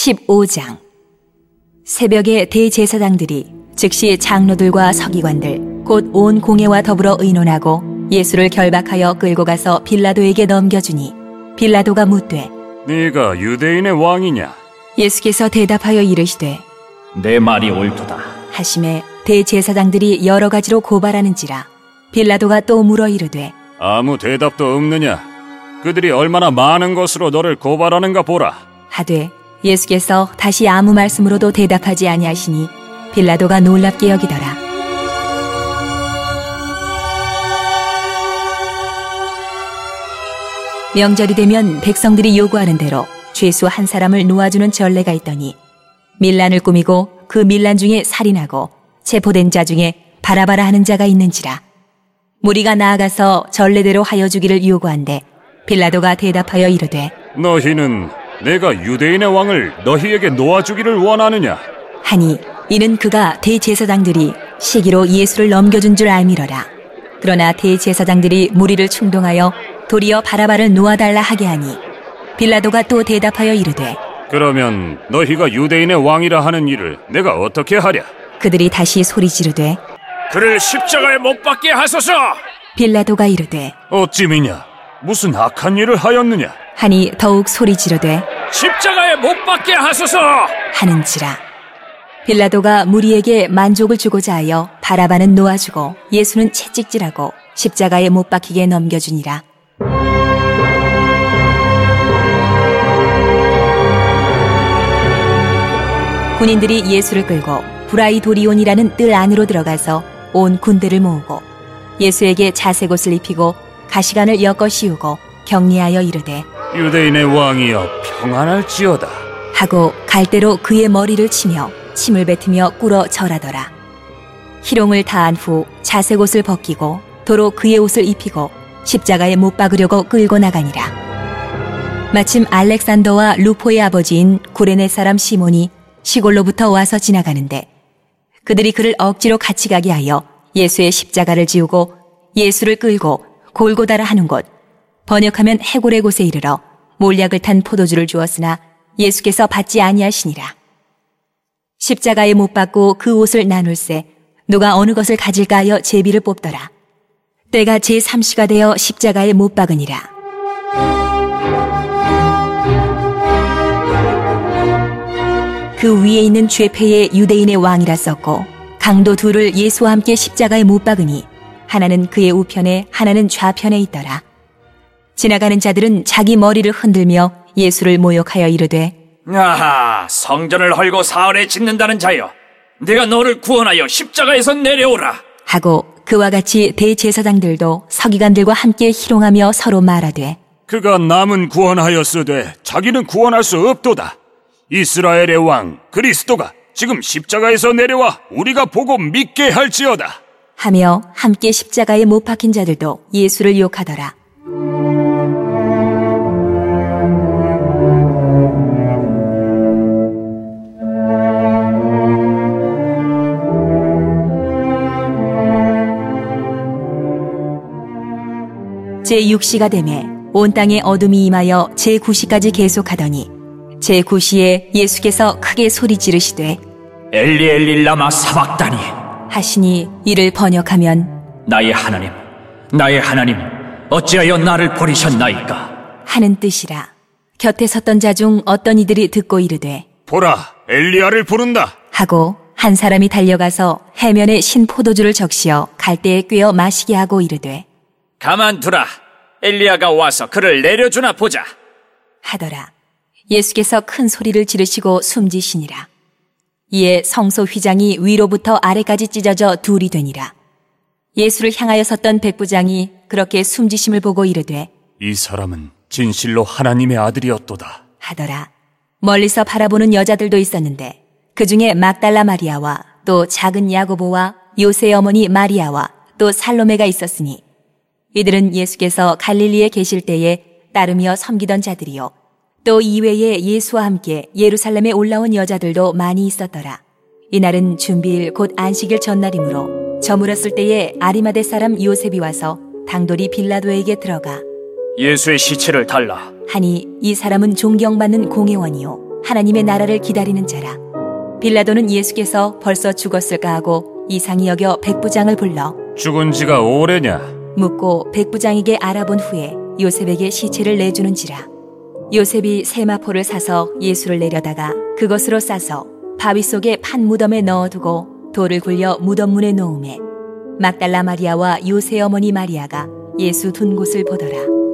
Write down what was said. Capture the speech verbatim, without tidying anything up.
십오 장. 새벽에 대제사장들이 즉시 장로들과 서기관들 곧 온 공회와 더불어 의논하고 예수를 결박하여 끌고 가서 빌라도에게 넘겨주니 빌라도가 묻되 네가 유대인의 왕이냐? 예수께서 대답하여 이르시되 내 말이 옳도다 하심에 대제사장들이 여러 가지로 고발하는지라. 빌라도가 또 물어 이르되 아무 대답도 없느냐? 그들이 얼마나 많은 것으로 너를 고발하는가 보라. 하되 예수께서 다시 아무 말씀으로도 대답하지 아니하시니 빌라도가 놀랍게 여기더라. 명절이 되면 백성들이 요구하는 대로 죄수 한 사람을 놓아주는 전례가 있더니 밀란을 꾸미고 그 밀란 중에 살인하고 체포된 자 중에 바라바라 하는 자가 있는지라. 무리가 나아가서 전례대로 하여 주기를 요구한대 빌라도가 대답하여 이르되 너희는 내가 유대인의 왕을 너희에게 놓아주기를 원하느냐? 하니 이는 그가 대제사장들이 시기로 예수를 넘겨준 줄 알미러라. 그러나 대제사장들이 무리를 충동하여 도리어 바라바를 놓아달라 하게 하니 빌라도가 또 대답하여 이르되 그러면 너희가 유대인의 왕이라 하는 일을 내가 어떻게 하랴? 그들이 다시 소리 지르되 그를 십자가에 못 박게 하소서! 빌라도가 이르되 어찌미냐? 무슨 악한 일을 하였느냐? 하니 더욱 소리 지르되 십자가에 못 박게 하소서! 하는지라. 빌라도가 무리에게 만족을 주고자 하여 바라바는 놓아주고 예수는 채찍질하고 십자가에 못 박히게 넘겨주니라. 군인들이 예수를 끌고 브라이도리온이라는 뜰 안으로 들어가서 온 군대를 모으고 예수에게 자색옷을 입히고 가시관을 엮어 씌우고 격리하여 이르되 유대인의 왕이여 평안할지어다 하고 갈대로 그의 머리를 치며 침을 뱉으며 꿇어 절하더라. 희롱을 다한 후 자색옷을 벗기고 도로 그의 옷을 입히고 십자가에 못 박으려고 끌고 나가니라. 마침 알렉산더와 루포의 아버지인 구레네 사람 시몬이 시골로부터 와서 지나가는데 그들이 그를 억지로 같이 가게 하여 예수의 십자가를 지우고 예수를 끌고 골고다라 하는 곳, 번역하면 해골의 곳에 이르러 몰약을 탄 포도주를 주었으나 예수께서 받지 아니하시니라. 십자가에 못 박고 그 옷을 나눌세 누가 어느 것을 가질까 하여 제비를 뽑더라. 때가 제삼 시가 되어 십자가에 못 박으니라. 그 위에 있는 죄패의 유대인의 왕이라 썼고 강도 둘을 예수와 함께 십자가에 못 박으니 하나는 그의 우편에 하나는 좌편에 있더라. 지나가는 자들은 자기 머리를 흔들며 예수를 모욕하여 이르되 아하, 성전을 헐고 사흘에 짓는다는 자여, 내가 너를 구원하여 십자가에서 내려오라 하고 그와 같이 대제사장들도 서기관들과 함께 희롱하며 서로 말하되 그가 남은 구원하였으되 자기는 구원할 수 없도다. 이스라엘의 왕 그리스도가 지금 십자가에서 내려와 우리가 보고 믿게 할지어다 하며 함께 십자가에 못 박힌 자들도 예수를 욕하더라. 제육 시가 되매 온 땅에 어둠이 임하여 제구 시까지 계속하더니 제구 시에 예수께서 크게 소리 지르시되 엘리 엘리 라마 사박다니 하시니 이를 번역하면 나의 하나님, 나의 하나님, 어찌하여 나를 버리셨나이까 하는 뜻이라. 곁에 섰던 자 중 어떤 이들이 듣고 이르되 보라 엘리야를 부른다 하고 한 사람이 달려가서 해면에 신 포도주를 적시어 갈대에 꿰어 마시게 하고 이르되 가만두라, 엘리야가 와서 그를 내려주나 보자 하더라. 예수께서 큰 소리를 지르시고 숨지시니라. 이에 성소 휘장이 위로부터 아래까지 찢어져 둘이 되니라. 예수를 향하여 섰던 백부장이 그렇게 숨지심을 보고 이르되 이 사람은 진실로 하나님의 아들이었도다 하더라. 멀리서 바라보는 여자들도 있었는데 그 중에 막달라 마리아와 또 작은 야고보와 요새의 어머니 마리아와 또 살로메가 있었으니 이들은 예수께서 갈릴리에 계실 때에 따르며 섬기던 자들이요 또 이외에 예수와 함께 예루살렘에 올라온 여자들도 많이 있었더라. 이날은 준비일 곧 안식일 전날이므로 저물었을 때에 아리마대 사람 요셉이 와서 당돌이 빌라도에게 들어가 예수의 시체를 달라 하니 이 사람은 존경받는 공회원이요 하나님의 나라를 기다리는 자라. 빌라도는 예수께서 벌써 죽었을까 하고 이상히 여겨 백부장을 불러 죽은 지가 오래냐? 묻고 백부장에게 알아본 후에 요셉에게 시체를 내주는지라. 요셉이 세마포를 사서 예수를 내려다가 그것으로 싸서 바위 속에 판 무덤에 넣어두고 돌을 굴려 무덤 문에 놓음에 막달라 마리아와 요새 어머니 마리아가 예수 둔 곳을 보더라.